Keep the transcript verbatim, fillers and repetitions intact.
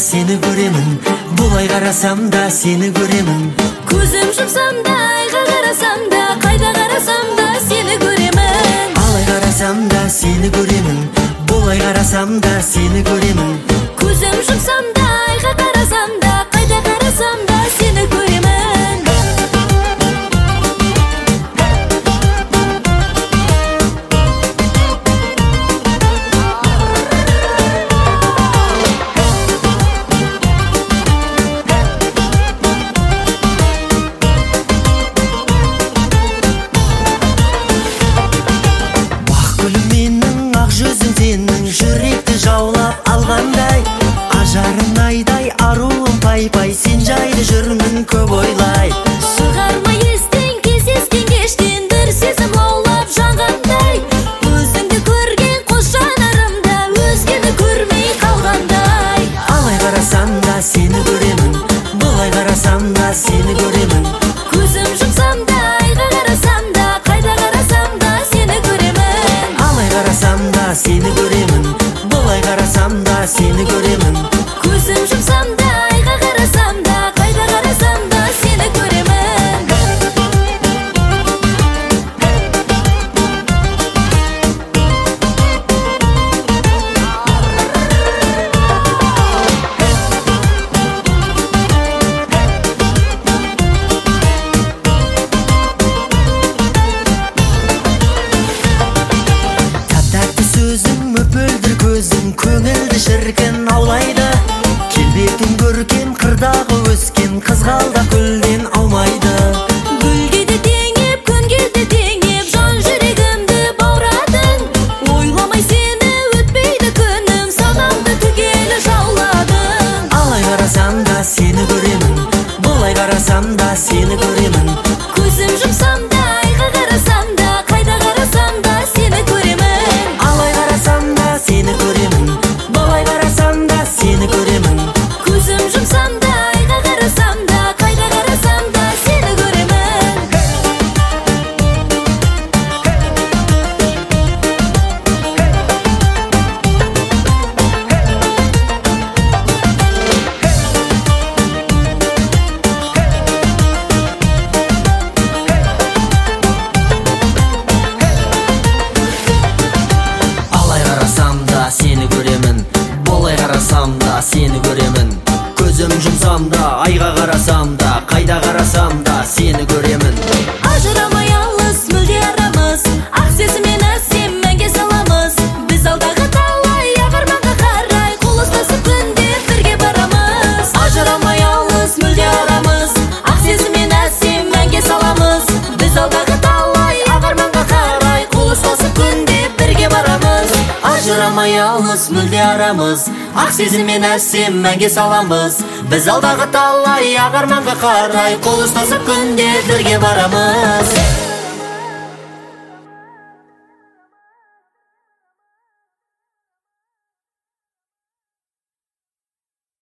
сені көремін, бұлай қарасам да сені көремін. Көзім жұмсам да, айға қарасам да, қайда қарасам да сені көремін. Алай қарасам да сені көремін, бұлай қарасам да сені көремін. Көзім жұмсам да, айға қарасам да, қайда қарасам да сені көремін. Жүзің сенің жүректі жаулап алғандай, ажарың айдай, аруым пай-пай, сен жайлы жүрмін көп ойлай. Шығарма естен, кездескен кештен, бір сезім лаулап жанғандай. Өзіңді көрген қос жанарымда, өзгені көрмей қалғандай. Алай қарасам да сені көремін, бұлай қарасам да сені көремін. Көзім жұмсам да, айға қарасам да, қайда қарасам да сені көремін. Алай қарасам да сені көремін, бұлай қарасам да сені көремін. Көзім жұмсам да, айға қарасам да, қайда қарасам да сені көремін. Тәтті сөзің, мөпөлдір көзің, көңілді шіркін аулайды. Келбетің көркем, қырдағы өскен, қызғалда гүлден аумайды. Гүлге де теңеп, күнге де теңеп, жан жүрегімді баурадың. Ойламай сені өтпейді күнім, санамды түгелі жауладың. Алай қарасам да сені көремін, бұлай қарасам да сені көремін. Көзім жұмсам да, айға қарасам да, қайда қарасам да сені көремін. Алай қарасам да сені көремін, бұлай қарасам да сені көремін. Көзім жұмсам да, айға қарасам да, қайда қарасам да сені көремін. Алай қарасам да сені көремін, бұлай қарасам да сені көремін. Көзім жұмсам да, айға қарасам да, қайда қарасам да сені көремін. Ажырамай алыс, мүлде арамыз, ақ сезіммен әсем мәнге саламыз. Біз алдағы талай ағарманға қарай, қол ұстасып күнде бірге барамыз. Ажырамай алыс, мүлде арамыз, ақ сезіммен әсем мәнге саламыз. Біз алдағы талай ағарманға қарай, қол ұстасып күнде бірге барамыз. Ажырамай алыс, мүлде арамыз, ақ сезіммен әсем мәнге саламыз. Біз алдағы талай ағарманға қарай, қол ұстасып күнде бірге барамыз.